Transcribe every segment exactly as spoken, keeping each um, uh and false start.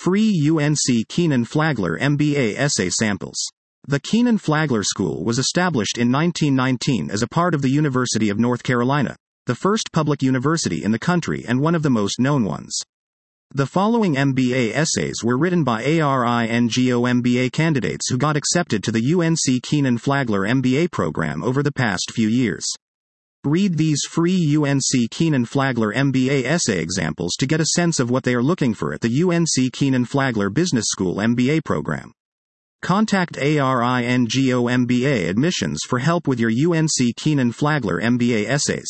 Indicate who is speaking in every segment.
Speaker 1: Free U N C Kenan-Flagler M B A Essay Samples. The Kenan-Flagler School was established in nineteen nineteen as a part of the University of North Carolina, the first public university in the country and one of the most known ones. The following M B A essays were written by ARINGO M B A candidates who got accepted to the U N C Kenan-Flagler M B A program over the past few years. Read these free U N C Kenan-Flagler M B A essay examples to get a sense of what they are looking for at the U N C Kenan-Flagler Business School M B A program. Contact ARINGO M B A Admissions for help with your U N C Kenan-Flagler M B A essays.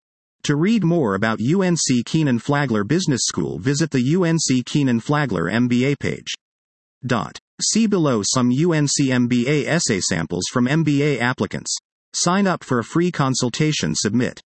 Speaker 1: To read more about U N C Kenan-Flagler Business School, visit the U N C Kenan-Flagler M B A page. Dot. See below some U N C M B A essay samples from M B A applicants. Sign up for a free consultation. Submit.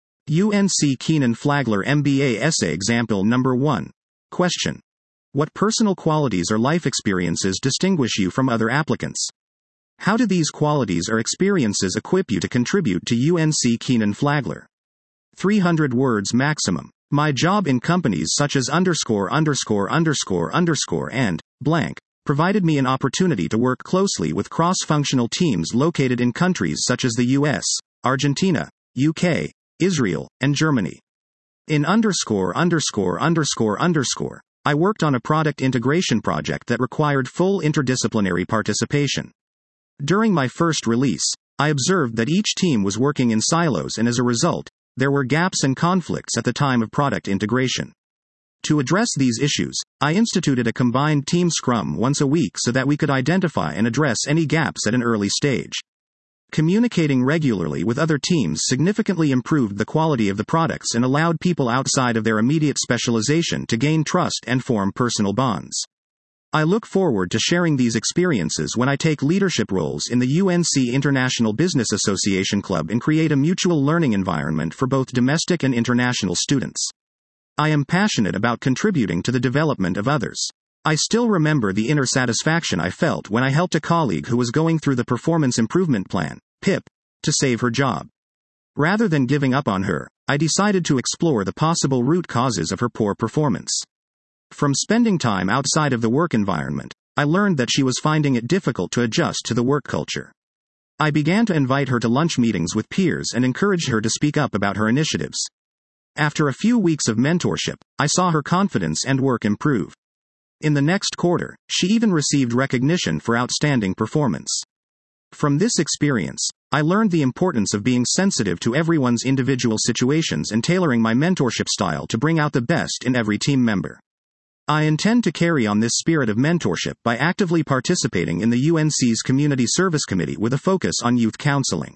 Speaker 1: U N C Kenan-Flagler M B A essay example number one. Question. What personal qualities or life experiences distinguish you from other applicants? How do these qualities or experiences equip you to contribute to U N C Kenan-Flagler? three hundred words maximum. My job in companies such as underscore underscore underscore underscore and blank provided me an opportunity to work closely with cross-functional teams located in countries such as the U S, Argentina, U K, Israel, and Germany. In underscore underscore underscore underscore, I worked on a product integration project that required full interdisciplinary participation. During my first release, I observed that each team was working in silos, and as a result, there were gaps and conflicts at the time of product integration. To address these issues, I instituted a combined team scrum once a week so that we could identify and address any gaps at an early stage. Communicating regularly with other teams significantly improved the quality of the products and allowed people outside of their immediate specialization to gain trust and form personal bonds. I look forward to sharing these experiences when I take leadership roles in the U N C International Business Association Club and create a mutual learning environment for both domestic and international students. I am passionate about contributing to the development of others. I still remember the inner satisfaction I felt when I helped a colleague who was going through the Performance Improvement Plan, P I P, to save her job. Rather than giving up on her, I decided to explore the possible root causes of her poor performance. From spending time outside of the work environment, I learned that she was finding it difficult to adjust to the work culture. I began to invite her to lunch meetings with peers and encouraged her to speak up about her initiatives. After a few weeks of mentorship, I saw her confidence and work improve. In the next quarter, she even received recognition for outstanding performance. From this experience, I learned the importance of being sensitive to everyone's individual situations and tailoring my mentorship style to bring out the best in every team member. I intend to carry on this spirit of mentorship by actively participating in the U N C's Community Service Committee with a focus on youth counseling.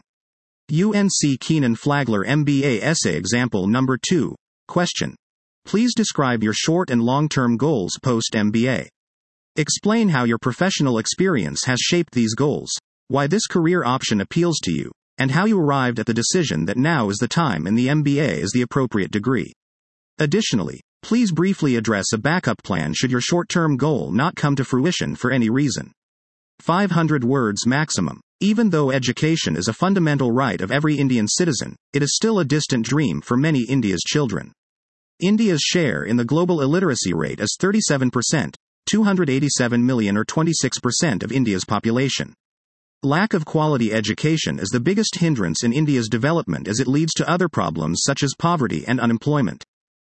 Speaker 1: U N C Kenan-Flagler M B A essay example number two. Question. Please describe your short and long-term goals post-M B A. Explain how your professional experience has shaped these goals, why this career option appeals to you, and how you arrived at the decision that now is the time and the M B A is the appropriate degree. Additionally, please briefly address a backup plan should your short-term goal not come to fruition for any reason. five hundred words maximum. Even though education is a fundamental right of every Indian citizen, it is still a distant dream for many India's children. India's share in the global illiteracy rate is thirty-seven percent, two hundred eighty-seven million or twenty-six percent of India's population. Lack of quality education is the biggest hindrance in India's development as it leads to other problems such as poverty and unemployment.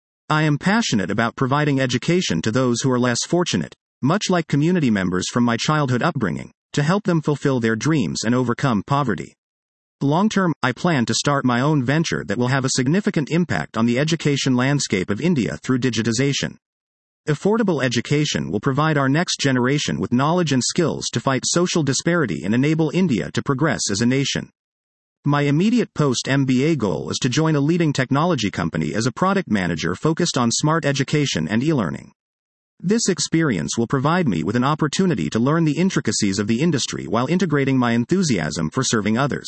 Speaker 1: I am passionate about providing education to those who are less fortunate, much like community members from my childhood upbringing, to help them fulfill their dreams and overcome poverty. Long-term, I plan to start my own venture that will have a significant impact on the education landscape of India through digitization. Affordable education will provide our next generation with knowledge and skills to fight social disparity and enable India to progress as a nation. My immediate post-M B A goal is to join a leading technology company as a product manager focused on smart education and e-learning. This experience will provide me with an opportunity to learn the intricacies of the industry while integrating my enthusiasm for serving others.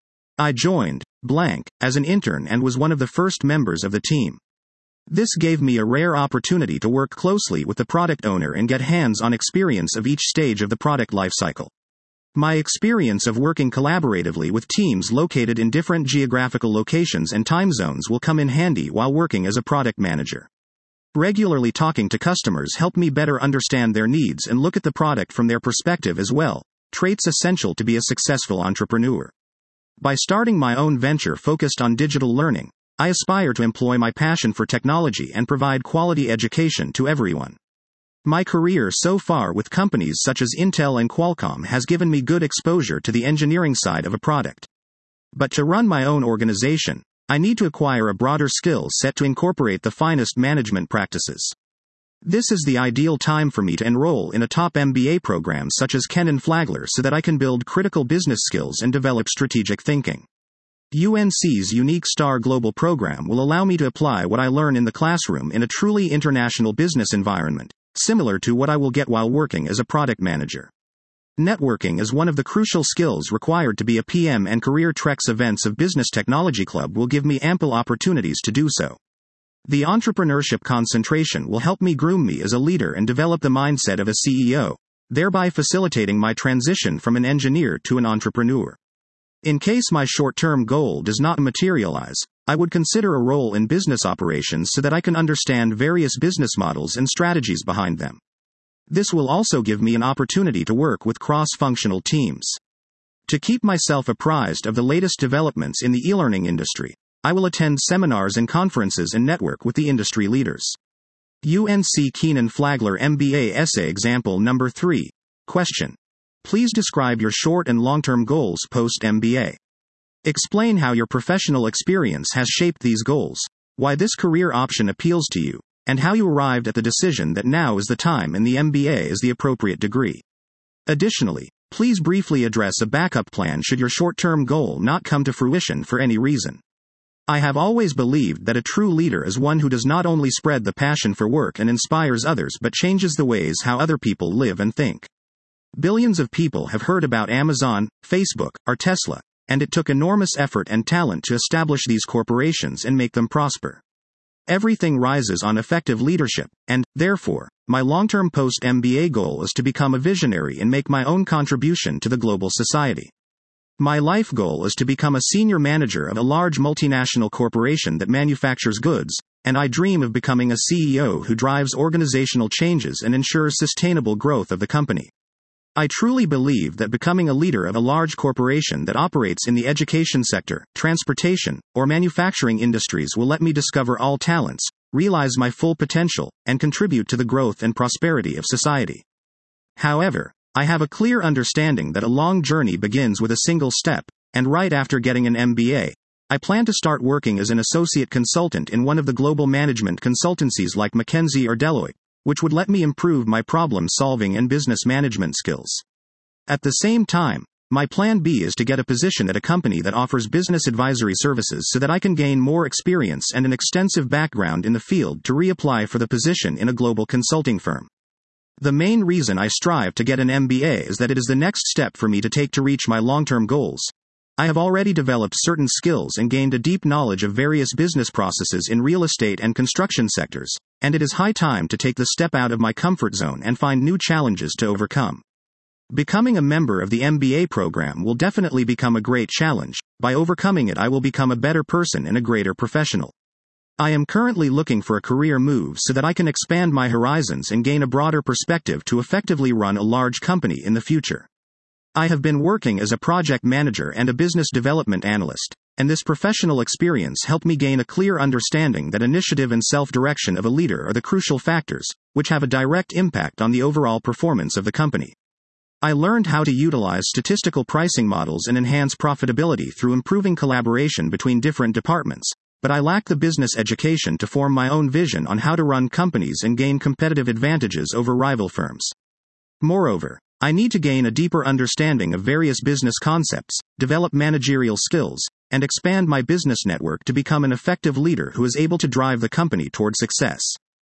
Speaker 1: I joined blank as an intern and was one of the first members of the team. This gave me a rare opportunity to work closely with the product owner and get hands-on experience of each stage of the product lifecycle. My experience of working collaboratively with teams located in different geographical locations and time zones will come in handy while working as a product manager. Regularly talking to customers helped me better understand their needs and look at the product from their perspective as well, traits essential to be a successful entrepreneur. By starting my own venture focused on digital learning, I aspire to employ my passion for technology and provide quality education to everyone. My career so far with companies such as Intel and Qualcomm has given me good exposure to the engineering side of a product. But to run my own organization, I need to acquire a broader skill set to incorporate the finest management practices. This is the ideal time for me to enroll in a top M B A program such as Ken and Flagler so that I can build critical business skills and develop strategic thinking. U N C's unique STAR Global program will allow me to apply what I learn in the classroom in a truly international business environment, similar to what I will get while working as a product manager. Networking is one of the crucial skills required to be a P M, and Career Trek's events of Business Technology Club will give me ample opportunities to do so. The entrepreneurship concentration will help me groom me as a leader and develop the mindset of a C E O, thereby facilitating my transition from an engineer to an entrepreneur. In case my short-term goal does not materialize, I would consider a role in business operations so that I can understand various business models and strategies behind them. This will also give me an opportunity to work with cross-functional teams. To keep myself apprised of the latest developments in the e-learning industry, I will attend seminars and conferences and network with the industry leaders. U N C Kenan Flagler M B A Essay Example Number three. Question. Please describe your short and long-term goals post-M B A. Explain how your professional experience has shaped these goals, why this career option appeals to you, and how you arrived at the decision that now is the time and the M B A is the appropriate degree. Additionally, please briefly address a backup plan should your short-term goal not come to fruition for any reason. I have always believed that a true leader is one who does not only spread the passion for work and inspires others but changes the ways how other people live and think. Billions of people have heard about Amazon, Facebook, or Tesla, and it took enormous effort and talent to establish these corporations and make them prosper. Everything rises on effective leadership, and, therefore, my long-term post-M B A goal is to become a visionary and make my own contribution to the global society. My life goal is to become a senior manager of a large multinational corporation that manufactures goods, and I dream of becoming a C E O who drives organizational changes and ensures sustainable growth of the company. I truly believe that becoming a leader of a large corporation that operates in the education sector, transportation, or manufacturing industries will let me discover all talents, realize my full potential, and contribute to the growth and prosperity of society. However, I have a clear understanding that a long journey begins with a single step, and right after getting an M B A, I plan to start working as an associate consultant in one of the global management consultancies like McKinsey or Deloitte, which would let me improve my problem-solving and business management skills. At the same time, my plan B is to get a position at a company that offers business advisory services so that I can gain more experience and an extensive background in the field to reapply for the position in a global consulting firm. The main reason I strive to get an M B A is that it is the next step for me to take to reach my long-term goals. I have already developed certain skills and gained a deep knowledge of various business processes in real estate and construction sectors, and it is high time to take the step out of my comfort zone and find new challenges to overcome. Becoming a member of the M B A program will definitely become a great challenge. By overcoming it, I will become a better person and a greater professional. I am currently looking for a career move so that I can expand my horizons and gain a broader perspective to effectively run a large company in the future. I have been working as a project manager and a business development analyst, and this professional experience helped me gain a clear understanding that initiative and self-direction of a leader are the crucial factors, which have a direct impact on the overall performance of the company. I learned how to utilize statistical pricing models and enhance profitability through improving collaboration between different departments, but I lack the business education to form my own vision on how to run companies and gain competitive advantages over rival firms. Moreover, I need to gain a deeper understanding of various business concepts, develop managerial skills, and expand my business network to become an effective leader who is able to drive the company toward success.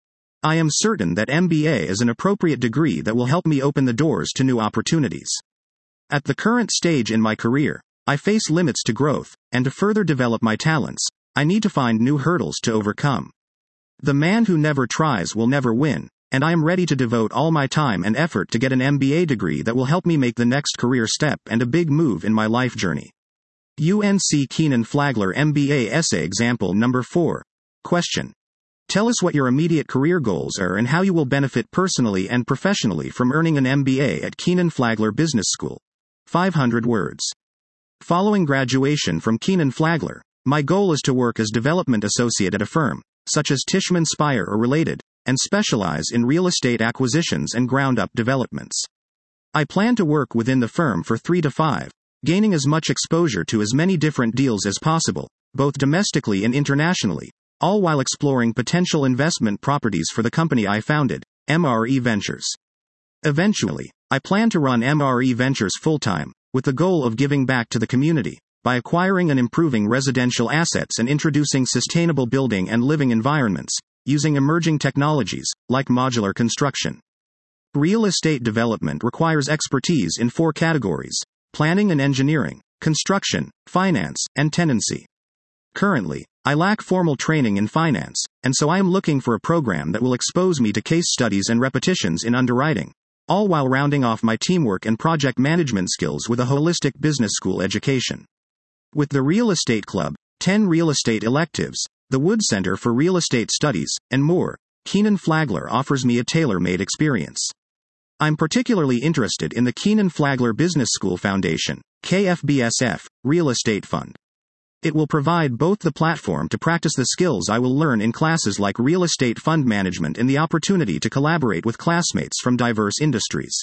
Speaker 1: I am certain that M B A is an appropriate degree that will help me open the doors to new opportunities. At the current stage in my career, I face limits to growth, and to further develop my talents, I need to find new hurdles to overcome. The man who never tries will never win, and I am ready to devote all my time and effort to get an M B A degree that will help me make the next career step and a big move in my life journey. U N C Kenan Flagler M B A Essay Example Number four. Question. Tell us what your immediate career goals are and how you will benefit personally and professionally from earning an M B A at Kenan-Flagler Business School. five hundred words. Following graduation from Kenan-Flagler, my goal is to work as development associate at a firm, such as Tishman Speyer or related, and specialize in real estate acquisitions and ground-up developments. I plan to work within the firm for three to five, gaining as much exposure to as many different deals as possible, both domestically and internationally, all while exploring potential investment properties for the company I founded, M R E Ventures. Eventually, I plan to run M R E Ventures full-time, with the goal of giving back to the community, by acquiring and improving residential assets and introducing sustainable building and living environments, using emerging technologies, like modular construction. Real estate development requires expertise in four categories: planning and engineering, construction, finance, and tenancy. Currently, I lack formal training in finance, and so I am looking for a program that will expose me to case studies and repetitions in underwriting, all while rounding off my teamwork and project management skills with a holistic business school education. With the Real Estate Club, ten real estate electives, the Wood Center for Real Estate Studies, and more, Kenan-Flagler offers me a tailor-made experience. I'm particularly interested in the Kenan-Flagler Business School Foundation, K F B S F, Real Estate Fund. It will provide both the platform to practice the skills I will learn in classes like real estate fund management and the opportunity to collaborate with classmates from diverse industries.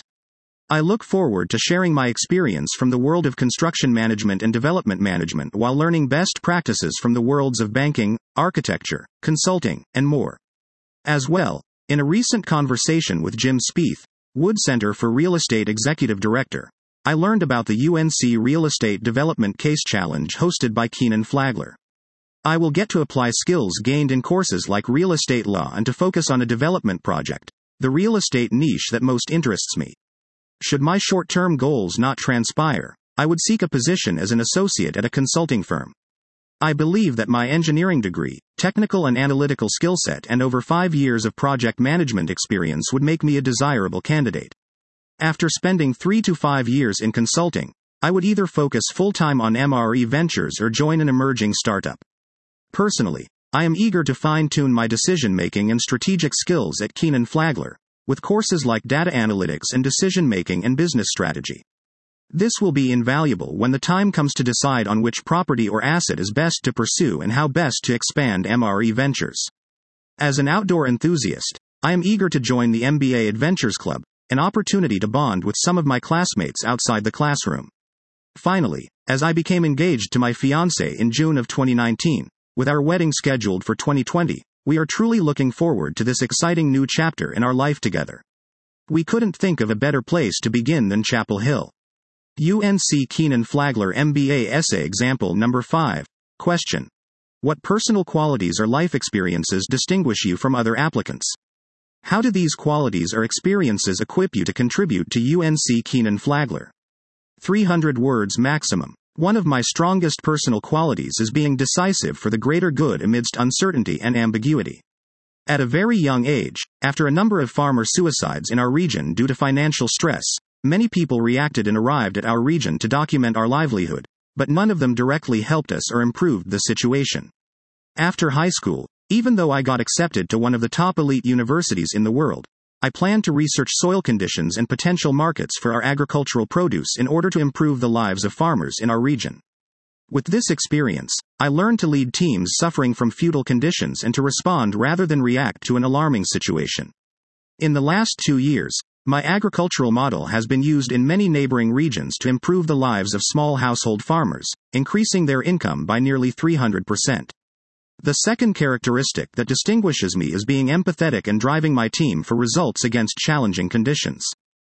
Speaker 1: I look forward to sharing my experience from the world of construction management and development management while learning best practices from the worlds of banking, architecture, consulting, and more. As well, in a recent conversation with Jim Spieth, Wood Center for Real Estate Executive Director, I learned about the U N C Real Estate Development Case Challenge hosted by Kenan-Flagler. I will get to apply skills gained in courses like real estate law and to focus on a development project, the real estate niche that most interests me. Should my short-term goals not transpire, I would seek a position as an associate at a consulting firm. I believe that my engineering degree, technical and analytical skill set, and over five years of project management experience would make me a desirable candidate. After spending three to five years in consulting, I would either focus full-time on M R E Ventures or join an emerging startup. Personally, I am eager to fine-tune my decision-making and strategic skills at Kenan-Flagler, with courses like data analytics and decision-making and business strategy. This will be invaluable when the time comes to decide on which property or asset is best to pursue and how best to expand M R E Ventures. As an outdoor enthusiast, I am eager to join the M B A Adventures Club, an opportunity to bond with some of my classmates outside the classroom. Finally, as I became engaged to my fiancée in June of twenty nineteen, with our wedding scheduled for twenty twenty, we are truly looking forward to this exciting new chapter in our life together. We couldn't think of a better place to begin than Chapel Hill. U N C Kenan-Flagler M B A Essay Example Number five. Question. What personal qualities or life experiences distinguish you from other applicants? How do these qualities or experiences equip you to contribute to U N C Kenan-Flagler? three hundred words maximum. One of my strongest personal qualities is being decisive for the greater good amidst uncertainty and ambiguity. At a very young age, after a number of farmer suicides in our region due to financial stress, many people reacted and arrived at our region to document our livelihood, but none of them directly helped us or improved the situation. After high school, even though I got accepted to one of the top elite universities in the world, I planned to research soil conditions and potential markets for our agricultural produce in order to improve the lives of farmers in our region. With this experience, I learned to lead teams suffering from feudal conditions and to respond rather than react to an alarming situation. In the last two years, my agricultural model has been used in many neighboring regions to improve the lives of small household farmers, increasing their income by nearly three hundred percent. The second characteristic that distinguishes me is being empathetic and driving my team for results against challenging conditions.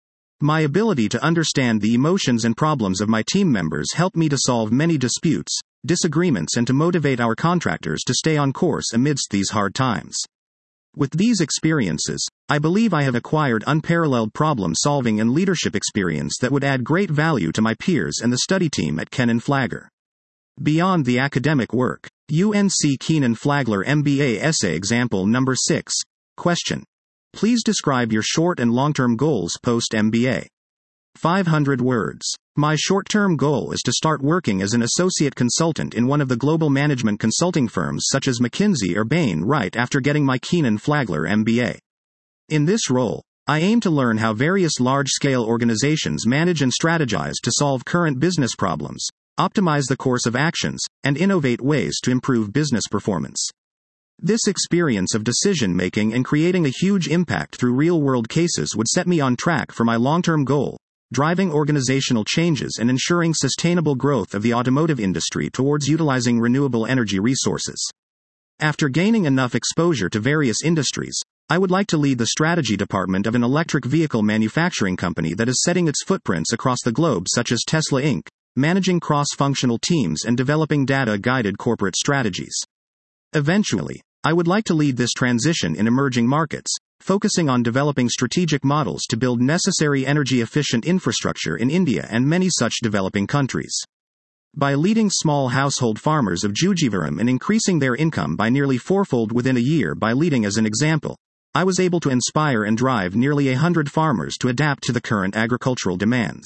Speaker 1: My ability to understand the emotions and problems of my team members helped me to solve many disputes, disagreements, and to motivate our contractors to stay on course amidst these hard times. With these experiences, I believe I have acquired unparalleled problem-solving and leadership experience that would add great value to my peers and the study team at Kenan-Flagler. Beyond the academic work, U N C Kenan-Flagler M B A Essay Example Number six. Question. Please describe your short and long-term goals post-M B A. five hundred words. My short-term goal is to start working as an associate consultant in one of the global management consulting firms such as McKinsey or Bain right after getting my Kenan-Flagler M B A. In this role, I aim to learn how various large-scale organizations manage and strategize to solve current business problems, optimize the course of actions, and innovate ways to improve business performance. This experience of decision-making and creating a huge impact through real-world cases would set me on track for my long-term goal, driving organizational changes and ensuring sustainable growth of the automotive industry towards utilizing renewable energy resources. After gaining enough exposure to various industries, I would like to lead the strategy department of an electric vehicle manufacturing company that is setting its footprints across the globe, such as Tesla Incorporated, managing cross-functional teams and developing data-guided corporate strategies. Eventually, I would like to lead this transition in emerging markets, focusing on developing strategic models to build necessary energy-efficient infrastructure in India and many such developing countries. By leading small household farmers of Jujivaram and increasing their income by nearly fourfold within a year by leading as an example, I was able to inspire and drive nearly a hundred farmers to adapt to the current agricultural demands.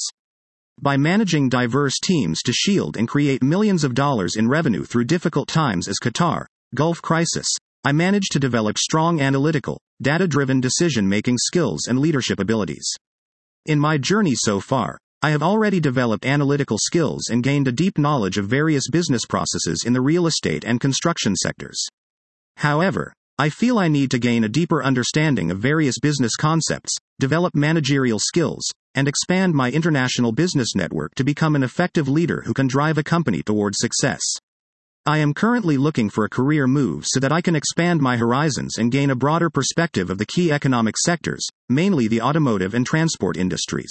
Speaker 1: By managing diverse teams to shield and create millions of dollars in revenue through difficult times as Qatar, Gulf crisis, I managed to develop strong analytical, data-driven decision-making skills and leadership abilities. In my journey so far, I have already developed analytical skills and gained a deep knowledge of various business processes in the real estate and construction sectors. However, I feel I need to gain a deeper understanding of various business concepts, develop managerial skills, and expand my international business network to become an effective leader who can drive a company towards success. I am currently looking for a career move so that I can expand my horizons and gain a broader perspective of the key economic sectors, mainly the automotive and transport industries.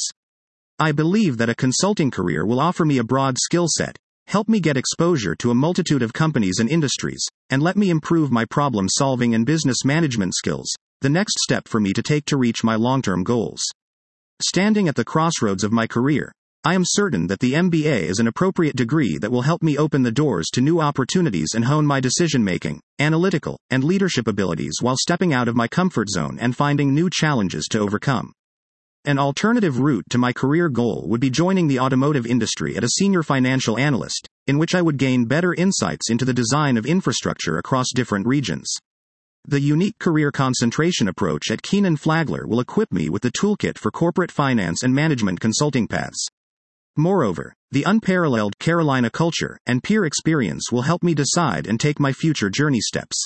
Speaker 1: I believe that a consulting career will offer me a broad skill set, help me get exposure to a multitude of companies and industries, and let me improve my problem-solving and business management skills, the next step for me to take to reach my long-term goals. Standing at the crossroads of my career, I am certain that the M B A is an appropriate degree that will help me open the doors to new opportunities and hone my decision-making, analytical, and leadership abilities while stepping out of my comfort zone and finding new challenges to overcome. An alternative route to my career goal would be joining the automotive industry as a senior financial analyst, in which I would gain better insights into the design of infrastructure across different regions. The unique career concentration approach at Kenan-Flagler will equip me with the toolkit for corporate finance and management consulting paths. Moreover, the unparalleled Carolina culture and peer experience will help me decide and take my future journey steps.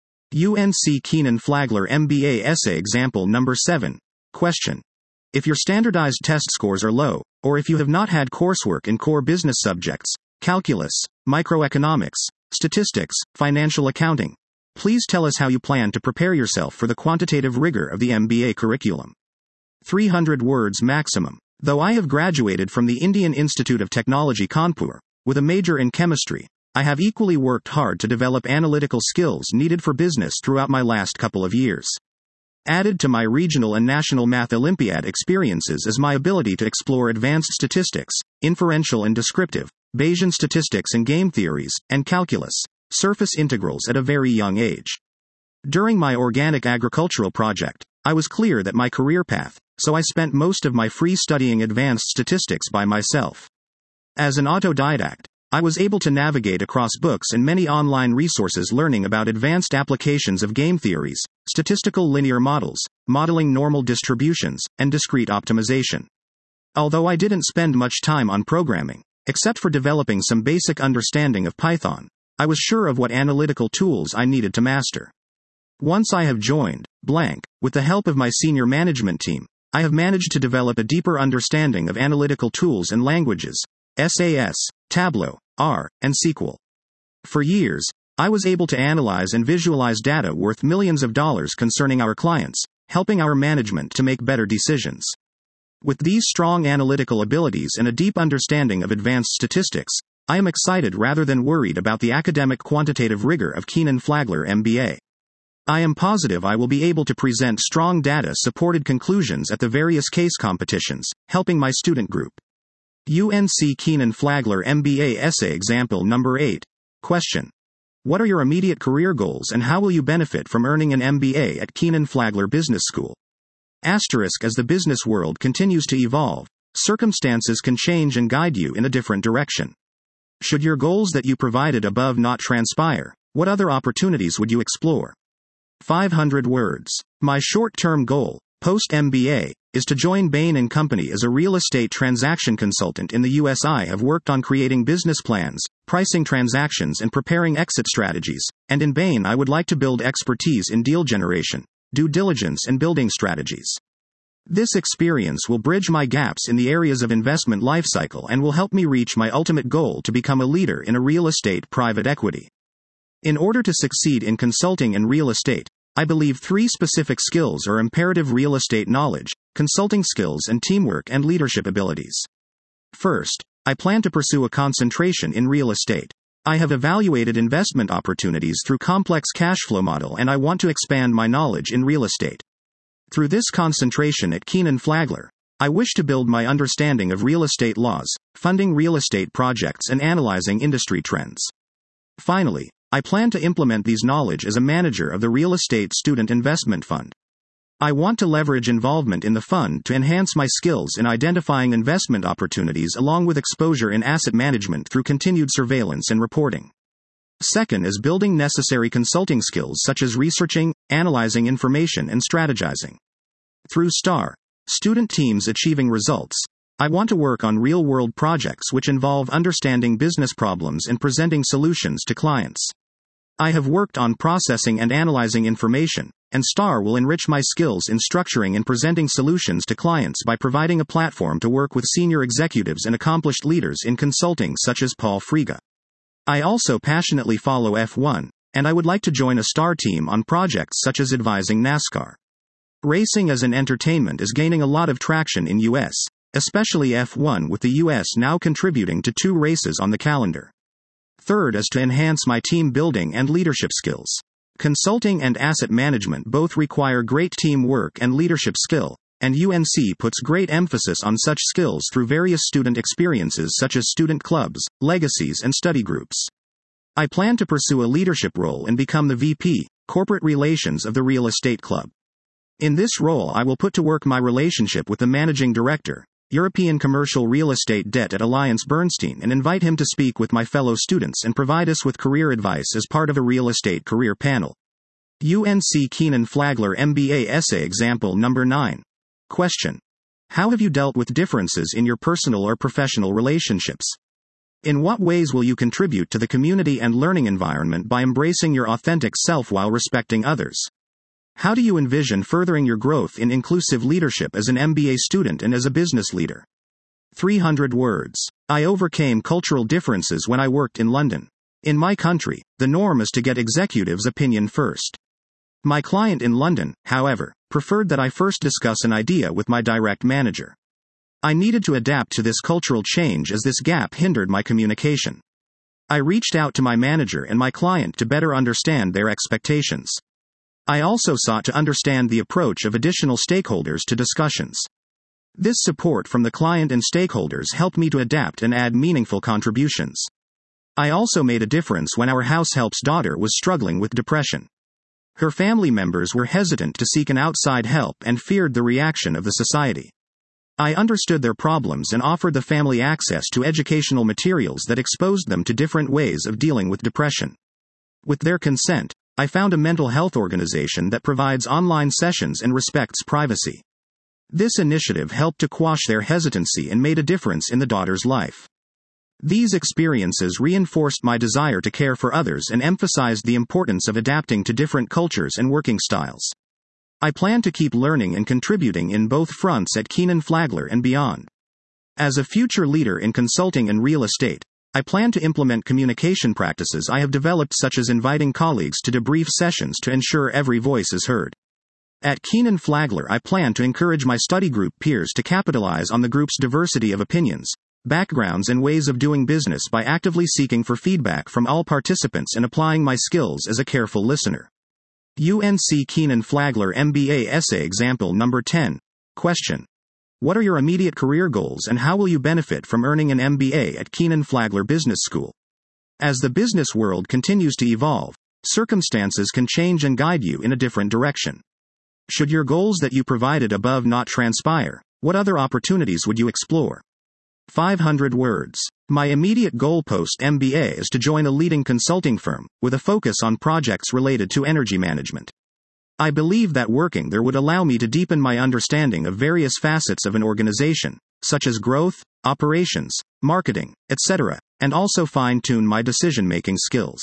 Speaker 1: U N C Kenan-Flagler M B A Essay Example Number seven. Question. If your standardized test scores are low, or if you have not had coursework in core business subjects, calculus, microeconomics, statistics, financial accounting, please tell us how you plan to prepare yourself for the quantitative rigor of the M B A curriculum. three hundred words maximum. Though I have graduated from the Indian Institute of Technology Kanpur, with a major in chemistry, I have equally worked hard to develop analytical skills needed for business throughout my last couple of years. Added to my regional and national math Olympiad experiences is my ability to explore advanced statistics, inferential and descriptive, Bayesian statistics and game theories, and calculus, surface integrals at a very young age. During my organic agricultural project, I was clear that my career path, so I spent most of my free studying advanced statistics by myself. As an autodidact, I was able to navigate across books and many online resources learning about advanced applications of game theories, statistical linear models, modeling normal distributions, and discrete optimization. Although I didn't spend much time on programming, except for developing some basic understanding of Python, I was sure of what analytical tools I needed to master. Once I have joined, blank, with the help of my senior management team, I have managed to develop a deeper understanding of analytical tools and languages, S A S, Tableau, R, and S Q L. For years, I was able to analyze and visualize data worth millions of dollars concerning our clients, helping our management to make better decisions. With these strong analytical abilities and a deep understanding of advanced statistics, I am excited rather than worried about the academic quantitative rigor of Kenan-Flagler M B A. I am positive I will be able to present strong data-supported conclusions at the various case competitions, helping my student group. U N C Kenan-Flagler M B A Essay Example Number eight. Question. What are your immediate career goals and how will you benefit from earning an M B A at Kenan-Flagler Business School? Asterisk. As the business world continues to evolve, Circumstances can change and guide you in a different direction. Should your goals that you provided above not transpire, what other opportunities would you explore? five hundred words. My short-term goal, post-M B A, is to join Bain and Company as a real estate transaction consultant in the U S. I have worked on creating business plans, pricing transactions and preparing exit strategies, and in Bain I would like to build expertise in deal generation, due diligence and building strategies. This experience will bridge my gaps in the areas of investment lifecycle and will help me reach my ultimate goal to become a leader in a real estate private equity. In order to succeed in consulting and real estate, I believe three specific skills are imperative: real estate knowledge, consulting skills, and teamwork and leadership abilities. First, I plan to pursue a concentration in real estate. I have evaluated investment opportunities through complex cash flow model and I want to expand my knowledge in real estate. Through this concentration at Keenan Flagler, I wish to build my understanding of real estate laws, funding real estate projects and analyzing industry trends. Finally, I plan to implement these knowledge as a manager of the Real Estate Student Investment Fund. I want to leverage involvement in the fund to enhance my skills in identifying investment opportunities along with exposure in asset management through continued surveillance and reporting. Second is building necessary consulting skills such as researching, analyzing information and strategizing. Through STAR, Student Teams Achieving Results, I want to work on real-world projects which involve understanding business problems and presenting solutions to clients. I have worked on processing and analyzing information, and STAR will enrich my skills in structuring and presenting solutions to clients by providing a platform to work with senior executives and accomplished leaders in consulting such as Paul Friga. I also passionately follow F one, and I would like to join a STAR team on projects such as advising NASCAR. Racing as an entertainment is gaining a lot of traction in U S, especially F one, with the U S now contributing to two races on the calendar. Third is to enhance my team building and leadership skills. Consulting and asset management both require great teamwork and leadership skill, and U N C puts great emphasis on such skills through various student experiences such as student clubs, legacies and study groups. I plan to pursue a leadership role and become the V P, Corporate Relations of the Real Estate Club. In this role I will put to work my relationship with the Managing Director, European Commercial Real Estate Debt at Alliance Bernstein, and invite him to speak with my fellow students and provide us with career advice as part of a real estate career panel. U N C Keenan Flagler M B A Essay Example Number nine. Question. How have you dealt with differences in your personal or professional relationships? In what ways will you contribute to the community and learning environment by embracing your authentic self while respecting others? How do you envision furthering your growth in inclusive leadership as an M B A student and as a business leader? three hundred words. I overcame cultural differences when I worked in London. In my country, the norm is to get executives' opinion first. My client in London, however, preferred that I first discuss an idea with my direct manager. I needed to adapt to this cultural change as this gap hindered my communication. I reached out to my manager and my client to better understand their expectations. I also sought to understand the approach of additional stakeholders to discussions. This support from the client and stakeholders helped me to adapt and add meaningful contributions. I also made a difference when our house help's daughter was struggling with depression. Her family members were hesitant to seek an outside help and feared the reaction of the society. I understood their problems and offered the family access to educational materials that exposed them to different ways of dealing with depression. With their consent, I found a mental health organization that provides online sessions and respects privacy. This initiative helped to quash their hesitancy and made a difference in the daughter's life. These experiences reinforced my desire to care for others and emphasized the importance of adapting to different cultures and working styles. I plan to keep learning and contributing in both fronts at Keenan Flagler and beyond. As a future leader in consulting and real estate, I plan to implement communication practices I have developed, such as inviting colleagues to debrief sessions to ensure every voice is heard. At Keenan Flagler, I plan to encourage my study group peers to capitalize on the group's diversity of opinions, backgrounds, and ways of doing business by actively seeking for feedback from all participants and applying my skills as a careful listener. U N C Keenan Flagler M B A Essay Example Number ten. Question. What are your immediate career goals and how will you benefit from earning an M B A at Keenan Flagler Business School? As the business world continues to evolve, circumstances can change and guide you in a different direction. Should your goals that you provided above not transpire, What other opportunities would you explore? five hundred words. My immediate goal post M B A is to join a leading consulting firm, with a focus on projects related to energy management. I believe that working there would allow me to deepen my understanding of various facets of an organization, such as growth, operations, marketing, et cetera, and also fine-tune my decision-making skills.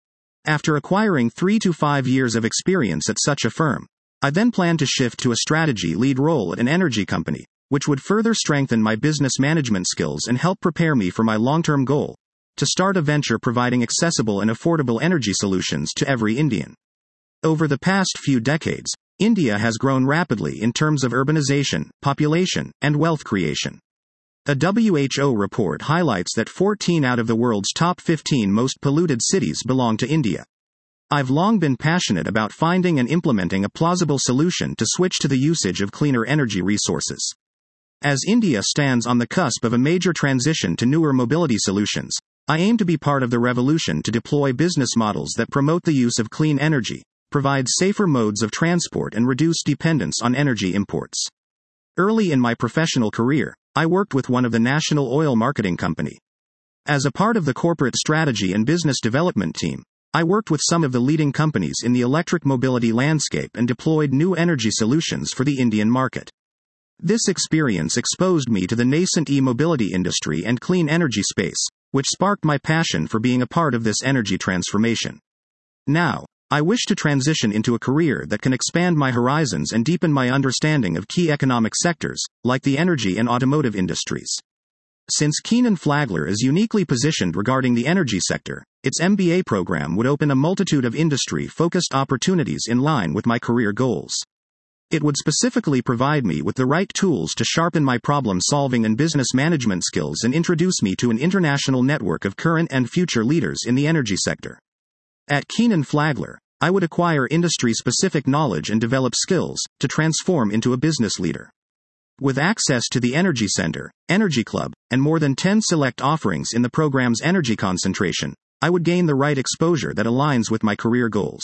Speaker 1: After acquiring three to five years of experience at such a firm, I then plan to shift to a strategy lead role at an energy company, which would further strengthen my business management skills and help prepare me for my long-term goal, to start a venture providing accessible and affordable energy solutions to every Indian. Over the past few decades, India has grown rapidly in terms of urbanization, population, and wealth creation. A W H O report highlights that fourteen out of the world's top fifteen most polluted cities belong to India. I've long been passionate about finding and implementing a plausible solution to switch to the usage of cleaner energy resources. As India stands on the cusp of a major transition to newer mobility solutions, I aim to be part of the revolution to deploy business models that promote the use of clean energy, provide safer modes of transport, and reduce dependence on energy imports. Early in my professional career, I worked with one of the national oil marketing company. As a part of the corporate strategy and business development team, I worked with some of the leading companies in the electric mobility landscape and deployed new energy solutions for the Indian market. This experience exposed me to the nascent e-mobility industry and clean energy space, which sparked my passion for being a part of this energy transformation. Now, I wish to transition into a career that can expand my horizons and deepen my understanding of key economic sectors, like the energy and automotive industries. Since Keenan Flagler is uniquely positioned regarding the energy sector, its M B A program would open a multitude of industry-focused opportunities in line with my career goals. It would specifically provide me with the right tools to sharpen my problem-solving and business management skills and introduce me to an international network of current and future leaders in the energy sector. At Keenan Flagler, I would acquire industry-specific knowledge and develop skills to transform into a business leader. With access to the Energy Center, Energy Club, and more than ten select offerings in the program's energy concentration, I would gain the right exposure that aligns with my career goals.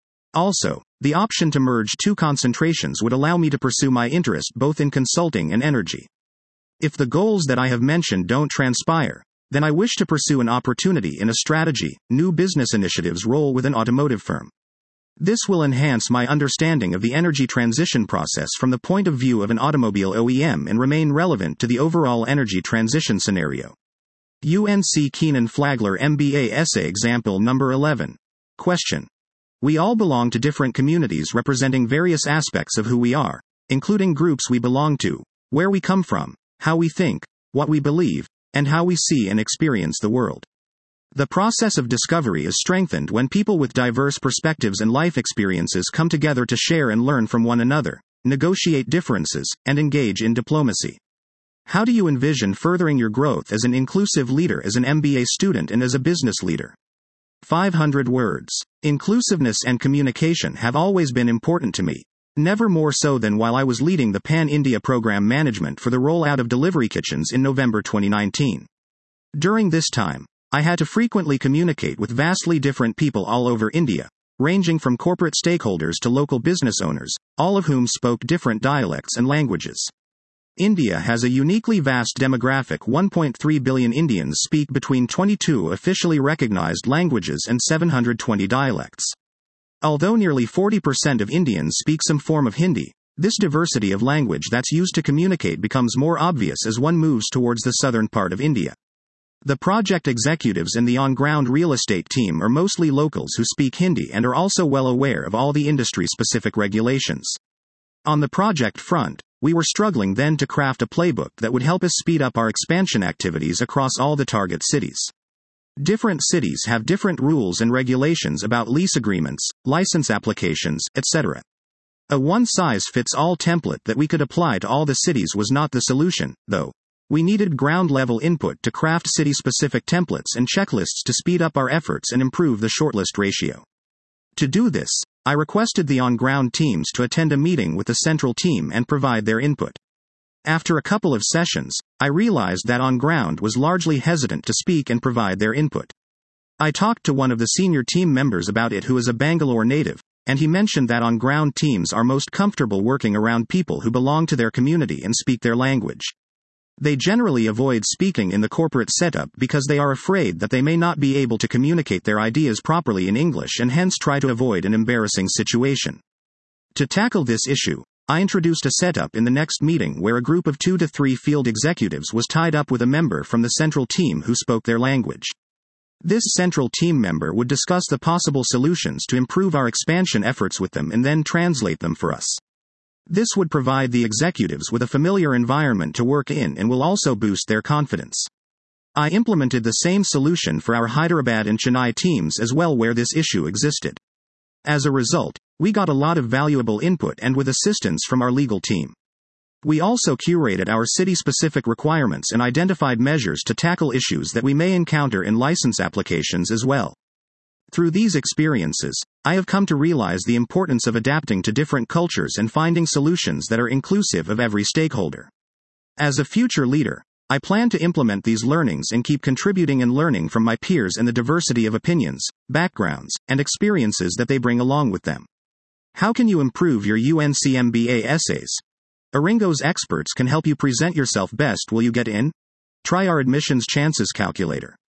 Speaker 1: Also, the option to merge two concentrations would allow me to pursue my interest both in consulting and energy. If the goals that I have mentioned don't transpire, then I wish to pursue an opportunity in a strategy, new business initiatives role with an automotive firm. This will enhance my understanding of the energy transition process from the point of view of an automobile O E M and remain relevant to the overall energy transition scenario. U N C Keenan Flagler M B A Essay Example Number eleven. Question. We all belong to different communities representing various aspects of who we are, including groups we belong to, where we come from, how we think, what we believe, and how we see and experience the world. The process of discovery is strengthened when people with diverse perspectives and life experiences come together to share and learn from one another, negotiate differences, and engage in diplomacy. How do you envision furthering your growth as an inclusive leader, as an M B A student, and as a business leader? five hundred words. Inclusiveness and communication have always been important to me, never more so than while I was leading the Pan-India program management for the rollout of delivery kitchens in November twenty nineteen. During this time, I had to frequently communicate with vastly different people all over India, ranging from corporate stakeholders to local business owners, all of whom spoke different dialects and languages. India has a uniquely vast demographic. one point three billion Indians speak between twenty-two officially recognized languages and seven hundred twenty dialects. Although nearly forty percent of Indians speak some form of Hindi, this diversity of language that's used to communicate becomes more obvious as one moves towards the southern part of India. The project executives and the on-ground real estate team are mostly locals who speak Hindi and are also well aware of all the industry-specific regulations. On the project front, we were struggling then to craft a playbook that would help us speed up our expansion activities across all the target cities. Different cities have different rules and regulations about lease agreements, license applications, et cetera. A one-size-fits-all template that we could apply to all the cities was not the solution, though. We needed ground-level input to craft city-specific templates and checklists to speed up our efforts and improve the shortlist ratio. To do this, I requested the on-ground teams to attend a meeting with the central team and provide their input. After a couple of sessions, I realized that on-ground was largely hesitant to speak and provide their input. I talked to one of the senior team members about it, who is a Bangalore native, and he mentioned that on-ground teams are most comfortable working around people who belong to their community and speak their language. They generally avoid speaking in the corporate setup because they are afraid that they may not be able to communicate their ideas properly in English and hence try to avoid an embarrassing situation. To tackle this issue, I introduced a setup in the next meeting where a group of two to three field executives was tied up with a member from the central team who spoke their language. This central team member would discuss the possible solutions to improve our expansion efforts with them and then translate them for us. This would provide the executives with a familiar environment to work in and will also boost their confidence. I implemented the same solution for our Hyderabad and Chennai teams as well where this issue existed. As a result, we got a lot of valuable input and with assistance from our legal team. We also curated our city-specific requirements and identified measures to tackle issues that we may encounter in license applications as well. Through these experiences, I have come to realize the importance of adapting to different cultures and finding solutions that are inclusive of every stakeholder. As a future leader, I plan to implement these learnings and keep contributing and learning from my peers and the diversity of opinions, backgrounds, and experiences that they bring along with them. How can you improve your U N C M B A essays? Aringo's experts can help you present yourself best. Will you get in? Try our admissions chances calculator.